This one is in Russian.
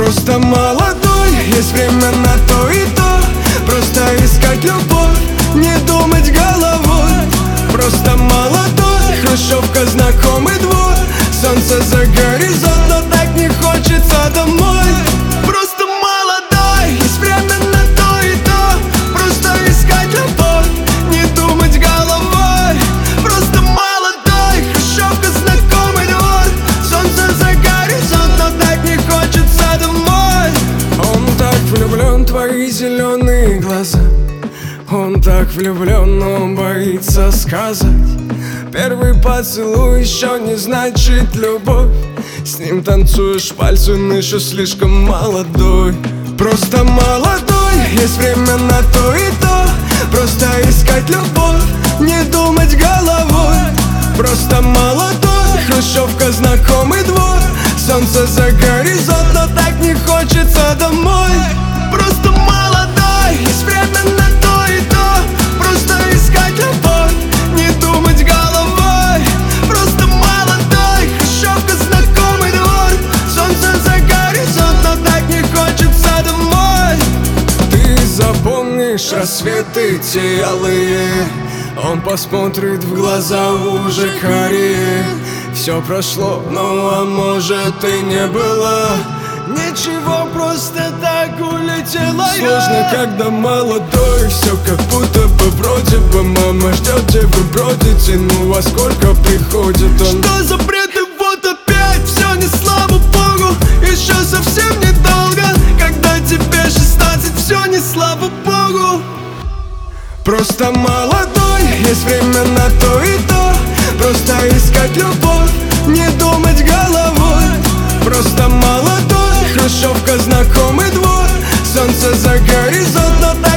Просто молодой, есть время на то и то. Просто искать любовь, не думать головой. Просто молодой, хрущевка, знакомый двор. Солнце за горизонт, но так не хочется домой. Просто молодой, есть время на то и то. Просто искать любовь, не думать головой. Просто молодой, хрущевка, знакомый двор. Солнце за горизонт, но так не хочется домой. Он так влюблен в твои зеленые глаза. Он так влюблен, но боится сказать. Первый поцелуй еще не значит любовь. С ним танцуешь, пальцы еще слишком молодой. Просто молодой, есть время на то и то. Просто искать любовь, не думать головой. Просто молодой, хрущевка, знакомый двор. Солнце за горизонт, но так не хочется домой. Просто молодой, есть время на то и то. Просто искать любовь, не думать головой. Просто молодой, хрущевка, знакомый двор. Солнце за горизонт, но так не хочется домой. Ты запомнишь рассветы те алые. Он посмотрит в глаза уже карие. Все прошло, ну а может и не было. Ничего, просто так улетела я. Сложно, когда молодой. Все как будто бы вроде бы. Мама ждет, где вы бродите. Ну во сколько приходит он? Что за бред, и вот опять все не слава богу. Еще совсем недолго, когда тебе 16. Все не слава богу. Просто молодой, есть время на то и то. Просто искать любовь, не думать головой. Просто молодой, хрущевка, знакомый двор. Солнце за горизонт, но так